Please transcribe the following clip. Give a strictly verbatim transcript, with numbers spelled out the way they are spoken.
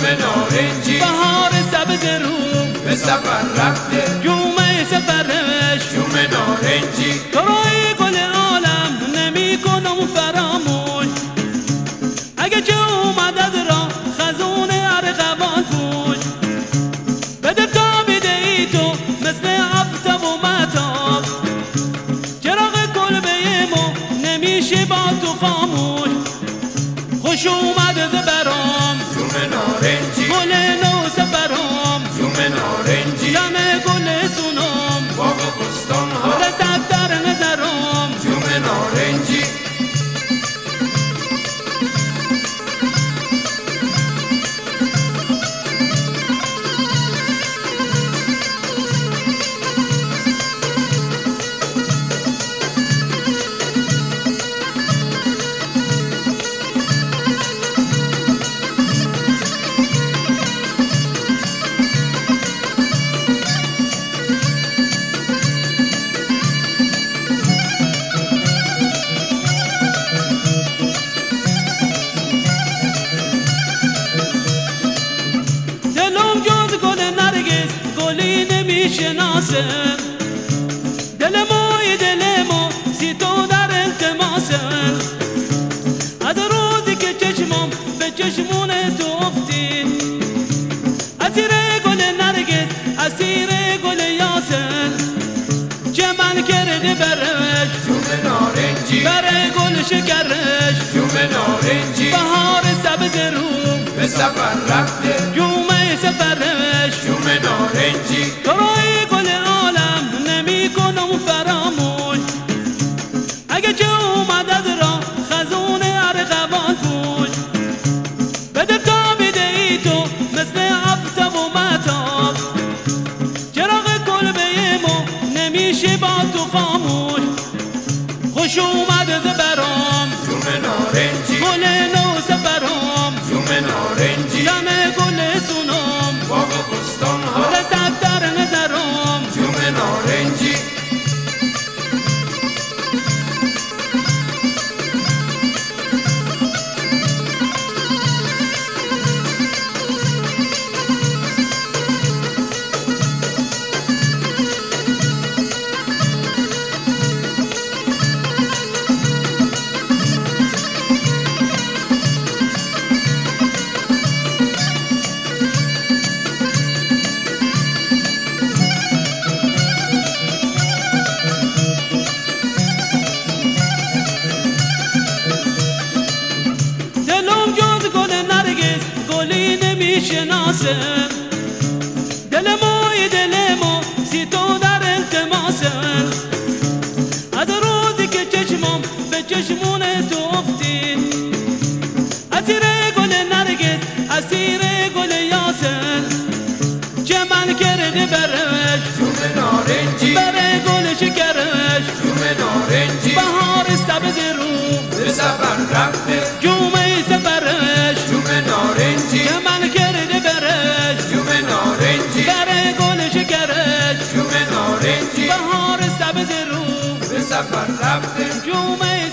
نارنجی بهار سبز رو به سفر رفته جومه سفرش جوم نارنجی تو رای گل عالم نمی کنم فراموش اگه چه اومد از را خزون ارغوان پوش بده تا بیده ای تو مثل افتاب و مطاب چراغ کلبه ما نمیشه با تو خاموش خوش اومد برام جوم نارنجی گل نو سفرام جوم نارنجی جمع گل سونم باغ و بستان ها رسد در نظرم جوم نارنجی دلم جز گل نرگس گلی نمیشناسه دل مای دل ما سی تو در التماسه از روزی که چشمم به چشمون تو افتید اسیر گل نرگس اسیر گل یاسر چه من کرده برش جوم نارنجی بره گل شکرش جوم نارنجی بهار سبز رو به سفر رفته جومه سفرش جوم نارنجی تو رای گل عالم نمی کنم فراموش اگه چه اومد از را خزون ارغوان پوش بده تا بیده ای تو مثل افتاب و مطاب چراغ کلبه ما نمیشه با تو خاموش خوش اومد برام جوم نارنجی گل نو سفرام جوم نارنجی جمع گل سونم باغ و بستان ها رسد در نظرم جوم نارنجی دلم جز گل نرگس گلی نمیشناسه دل مای دل ما سی تو در التماسه از روزی که چشمم به چشمون تو افتید اسیر گل نرگس اسیر گل یاسر چه من کرده برش جوم نارنجی بره گل شکرش جوم نارنجی بهار سبز رو به سفر رفته جومه سفرش جوم نارنجی که من کرده برش جوم نارنجی بره گل شکرش جوم نارنجی بهار سبز رو به سفر رفته جومه